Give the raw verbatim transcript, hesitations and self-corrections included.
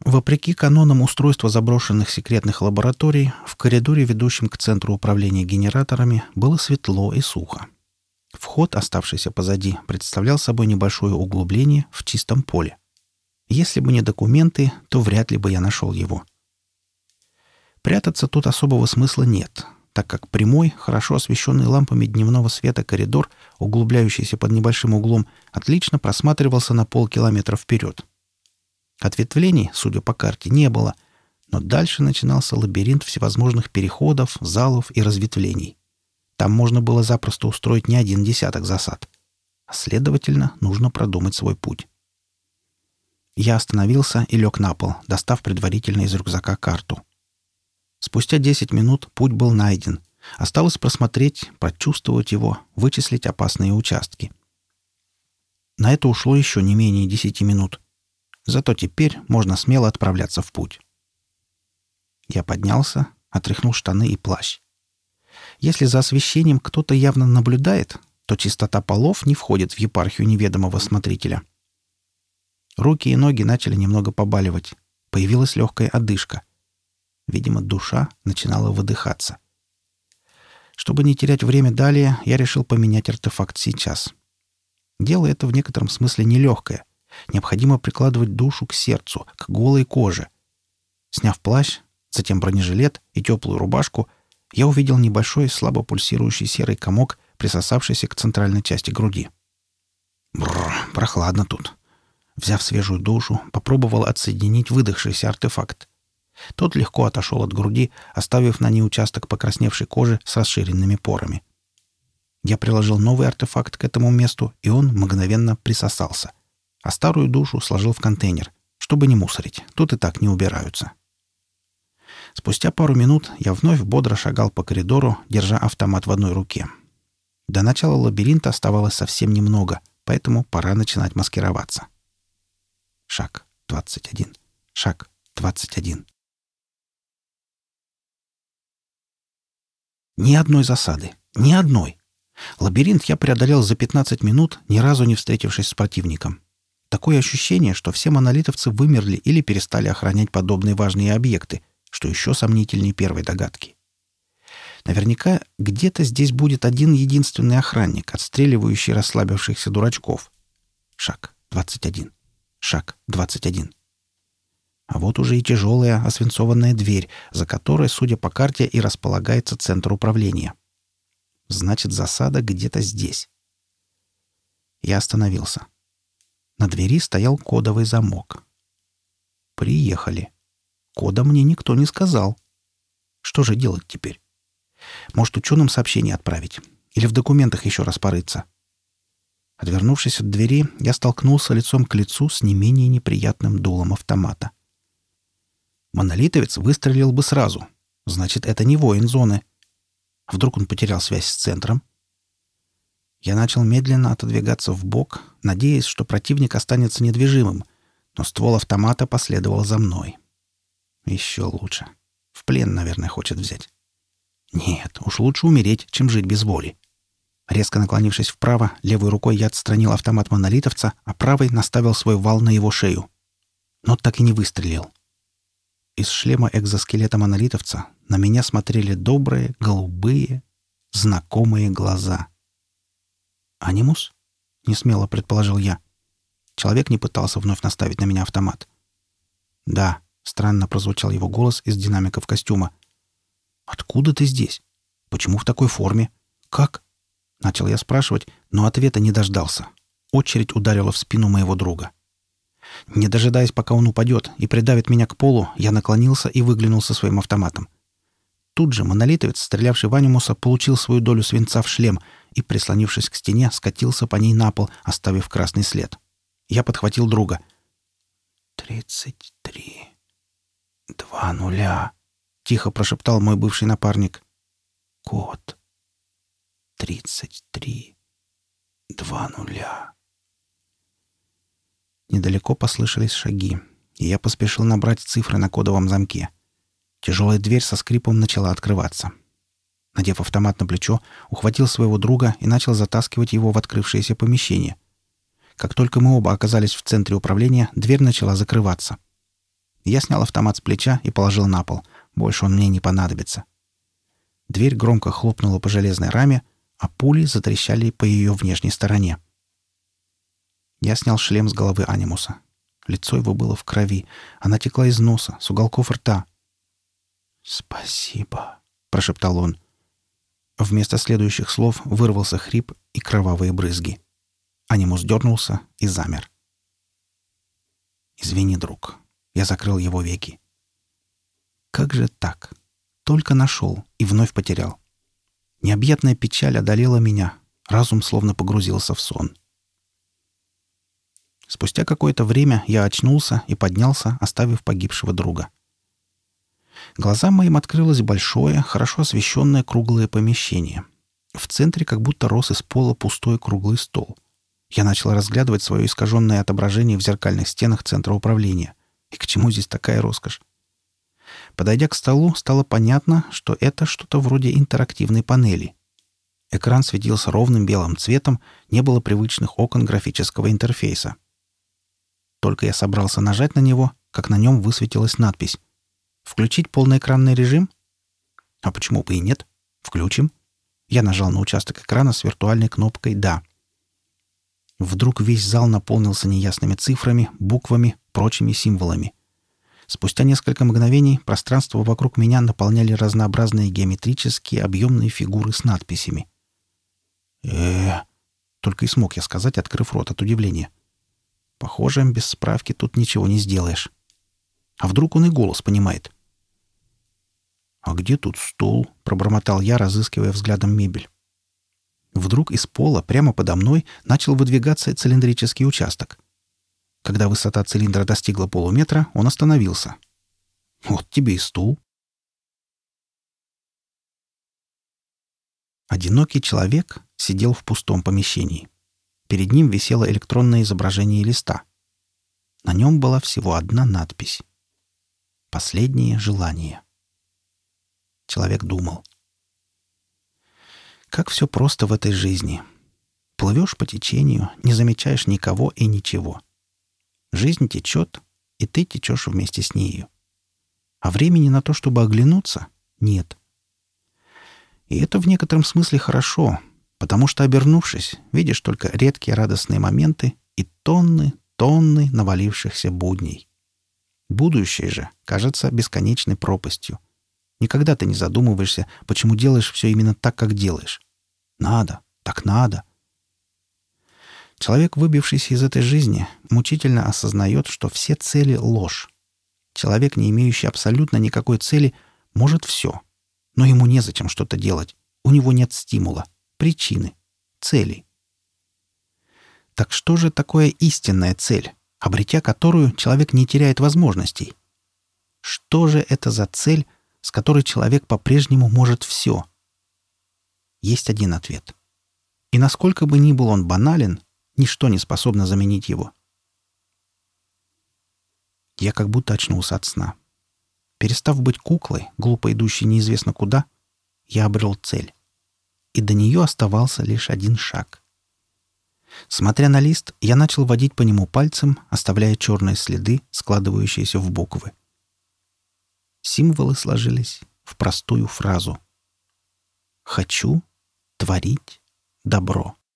Вопреки канонам устройства заброшенных секретных лабораторий, в коридоре, ведущем к центру управления генераторами, было светло и сухо. Вход, оставшийся позади, представлял собой небольшое углубление в чистом поле. Если бы не документы, то вряд ли бы я нашел его. Прятаться тут особого смысла нет, так как прямой, хорошо освещенный лампами дневного света коридор, углубляющийся под небольшим углом, отлично просматривался на полкилометра вперед. Ответвлений, судя по карте, не было, но дальше начинался лабиринт всевозможных переходов, залов и разветвлений. Там можно было запросто устроить не один десяток засад. А следовательно, нужно продумать свой путь. Я остановился и лег на пол, достав предварительно из рюкзака карту. Спустя десять минут путь был найден. Осталось просмотреть, прочувствовать его, вычислить опасные участки. На это ушло еще не менее десяти минут. Зато теперь можно смело отправляться в путь. Я поднялся, отряхнул штаны и плащ. Если за освещением кто-то явно наблюдает, то чистота полов не входит в епархию неведомого смотрителя. Руки и ноги начали немного побаливать. Появилась легкая одышка. Видимо, душа начинала выдыхаться. Чтобы не терять время далее, я решил поменять артефакт сейчас. Дело это в некотором смысле нелегкое. Необходимо прикладывать душу к сердцу, к голой коже. Сняв плащ, затем бронежилет и теплую рубашку, я увидел небольшой слабо пульсирующий серый комок, присосавшийся к центральной части груди. Бррр, прохладно тут. Взяв свежую душу, попробовал отсоединить выдохшийся артефакт. Тот легко отошел от груди, оставив на ней участок покрасневшей кожи с расширенными порами. Я приложил новый артефакт к этому месту, и он мгновенно присосался. А старую душу сложил в контейнер, чтобы не мусорить. Тут и так не убираются. Спустя пару минут я вновь бодро шагал по коридору, держа автомат в одной руке. До начала лабиринта оставалось совсем немного, поэтому пора начинать маскироваться. Шаг двадцать один. Шаг двадцать один. Ни одной засады. Ни одной. Лабиринт я преодолел за пятнадцать минут, ни разу не встретившись с противником. Такое ощущение, что все монолитовцы вымерли или перестали охранять подобные важные объекты, что еще сомнительнее первой догадки. Наверняка где-то здесь будет один единственный охранник, отстреливающий расслабившихся дурачков. Шаг двадцать один. Шаг двадцать один. А вот уже и тяжелая освинцованная дверь, за которой, судя по карте, и располагается центр управления. Значит, засада где-то здесь. Я остановился. На двери стоял кодовый замок. Приехали. Кода мне никто не сказал. Что же делать теперь? Может, ученым сообщение отправить? Или в документах еще раз порыться? Отвернувшись от двери, я столкнулся лицом к лицу с не менее неприятным дулом автомата. Монолитовец выстрелил бы сразу. Значит, это не воин зоны. Вдруг он потерял связь с центром? Я начал медленно отодвигаться вбок, надеясь, что противник останется недвижимым, но ствол автомата последовал за мной. Еще лучше. В плен, наверное, хочет взять. Нет, уж лучше умереть, чем жить без воли. Резко наклонившись вправо, левой рукой я отстранил автомат монолитовца, а правой наставил свой вал на его шею. Но так и не выстрелил. Из шлема экзоскелета монолитовца на меня смотрели добрые, голубые, знакомые глаза. «Анимус?» — несмело предположил я. Человек не пытался вновь наставить на меня автомат. «Да», — странно прозвучал его голос из динамиков костюма. «Откуда ты здесь? Почему в такой форме? Как?» Начал я спрашивать, но ответа не дождался. Очередь ударила в спину моего друга. Не дожидаясь, пока он упадет и придавит меня к полу, я наклонился и выглянул со своим автоматом. Тут же монолитовец, стрелявший в Анимуса, получил свою долю свинца в шлем и, прислонившись к стене, скатился по ней на пол, оставив красный след. Я подхватил друга. «Тридцать три. Два нуля», — тихо прошептал мой бывший напарник. «Код. Тридцать три. Два нуля». Недалеко послышались шаги, и я поспешил набрать цифры на кодовом замке. Тяжелая дверь со скрипом начала открываться. Надев автомат на плечо, ухватил своего друга и начал затаскивать его в открывшееся помещение. Как только мы оба оказались в центре управления, дверь начала закрываться. Я снял автомат с плеча и положил на пол. Больше он мне не понадобится. Дверь громко хлопнула по железной раме, а пули затрещали по ее внешней стороне. Я снял шлем с головы Анимуса. Лицо его было в крови. Она текла из носа, с уголков рта. «Спасибо», — прошептал он. Вместо следующих слов вырвался хрип и кровавые брызги. Анимус дернулся и замер. «Извини, друг». Я закрыл его веки. Как же так? Только нашел и вновь потерял. Необъятная печаль одолела меня. Разум словно погрузился в сон. Спустя какое-то время я очнулся и поднялся, оставив погибшего друга. Глазам моим открылось большое, хорошо освещенное круглое помещение. В центре как будто рос из пола пустой круглый стол. Я начал разглядывать свое искаженное отображение в зеркальных стенах центра управления. И к чему здесь такая роскошь? Подойдя к столу, стало понятно, что это что-то вроде интерактивной панели. Экран светился ровным белым цветом, не было привычных окон графического интерфейса. Только я собрался нажать на него, как на нем высветилась надпись: «Включить полноэкранный режим?» А почему бы и нет? Включим. Я нажал на участок экрана с виртуальной кнопкой «Да». Вдруг весь зал наполнился неясными цифрами, буквами, прочими символами. Спустя несколько мгновений пространство вокруг меня наполняли разнообразные геометрические объемные фигуры с надписями. э Только и смог я сказать, открыв рот от удивления. Похоже, без справки тут ничего не сделаешь. А вдруг он и голос понимает? «А где тут стол?» — пробормотал я, разыскивая взглядом мебель. Вдруг из пола прямо подо мной начал выдвигаться цилиндрический участок. Когда высота цилиндра достигла полуметра, он остановился. Вот тебе и стул. Одинокий человек сидел в пустом помещении. Перед ним висело электронное изображение листа. На нем была всего одна надпись: «Последнее желание». Человек думал. Как все просто в этой жизни. Плывешь по течению, не замечаешь никого и ничего. Жизнь течет, и ты течешь вместе с нею. А времени на то, чтобы оглянуться, нет. И это в некотором смысле хорошо, потому что, обернувшись, видишь только редкие радостные моменты и тонны, тонны навалившихся будней. Будущее же кажется бесконечной пропастью. Никогда ты не задумываешься, почему делаешь все именно так, как делаешь. Надо, так надо. Человек, выбившийся из этой жизни, мучительно осознает, что все цели — ложь. Человек, не имеющий абсолютно никакой цели, может все. Но ему незачем что-то делать. У него нет стимула, причины, цели. Так что же такое истинная цель, обретя которую человек не теряет возможностей? Что же это за цель, с которой человек по-прежнему может все? Есть один ответ. И насколько бы ни был он банален, ничто не способно заменить его. Я как будто очнулся от сна. Перестав быть куклой, глупо идущей неизвестно куда, я обрел цель. И до нее оставался лишь один шаг. Смотря на лист, я начал водить по нему пальцем, оставляя черные следы, складывающиеся в буквы. Символы сложились в простую фразу: «Хочу творить добро».